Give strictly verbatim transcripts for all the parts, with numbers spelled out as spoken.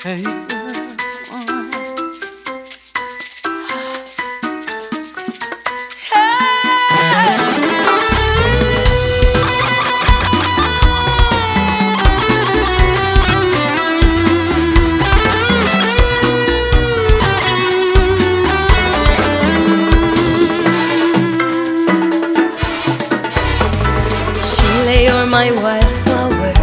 Hey. You're my wildflower.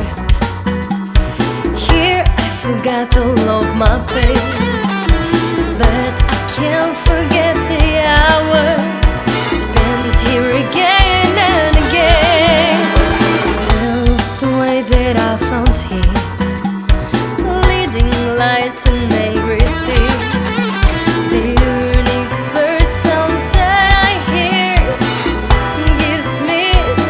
Here I forgot the love, my babe, but I can't forget the hours spend it here again and again. Those way that I found here, leading light and angry sea. The unique bird sounds that I hear gives me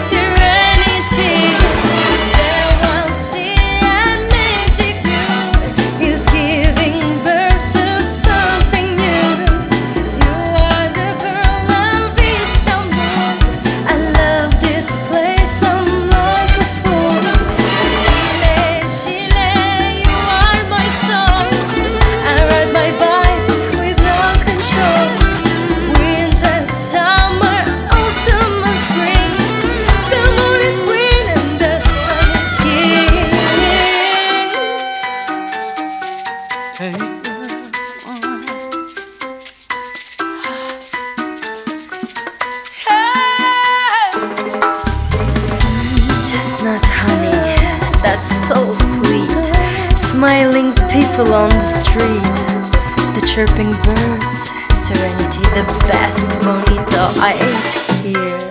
Chestnut honey, that's so sweet. Smiling people on the street, the chirping birds, serenity, the best bonito I ate here.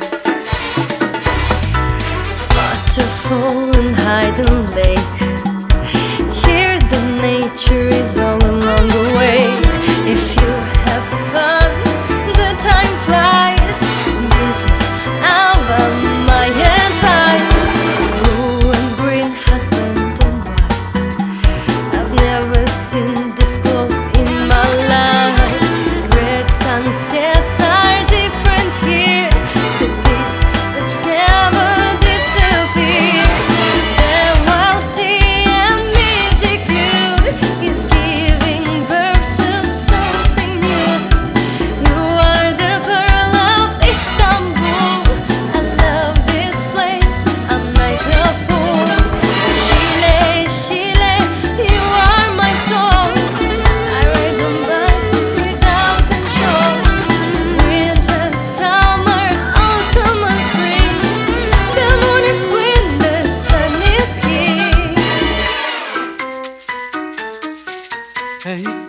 Waterfall and hidden lake, here the nature is all along the way. If you have fun, the time flies. Visit Alva, my advice. Blue and green, husband and wife. I've never seen this close in my life. Red sunsets are different here. The peace that never disappear. The wild sea and magic view is giving birth to something new. You are the pearl of Istanbul. I love this place, I'm like a fool. Chile, Chile, you are my soul. I ride on bike without control. Winter, summer, autumn and spring. The moon is queen, the sun is king. Hey.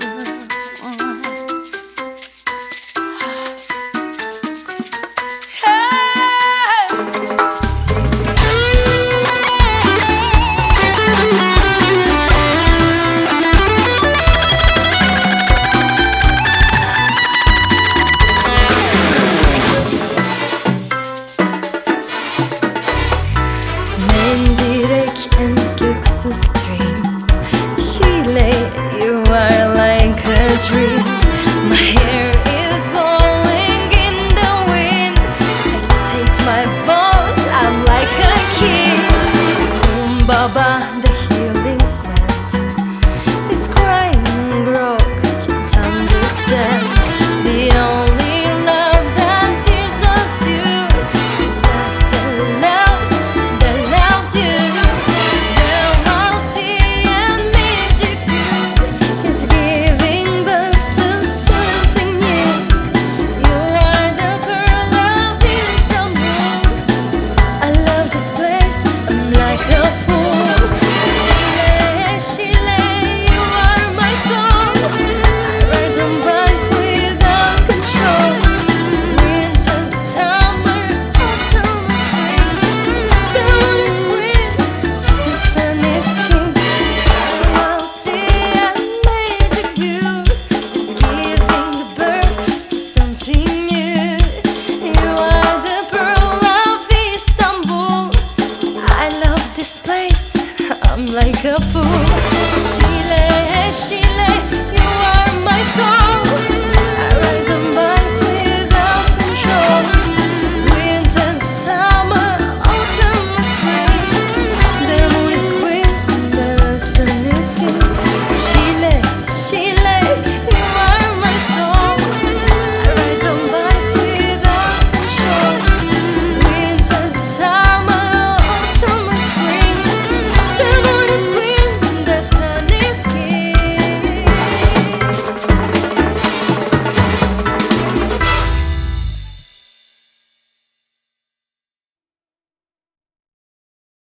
Mendirek and Göksu stream. Chile, you are like a dream. My hair is blowing in the wind. I take my boat, I'm like a king. Baba, the healing scent. This crying brook can't understand. The only love that deserves you is that that loves, that loves you. The wild sea and magic view is giving birth to something new. You are the pearl of Istanbul. I love this place, I'm like a fool. Chile, Chile, you are my soul. I ride on bike without control. Winter, summer, autumn and spring. The moon is queen, the sun is king. The wild sea and magic view is giving birth to something new. You are the pearl of Istanbul. I love this place, I'm like a fool. Chile, Chile,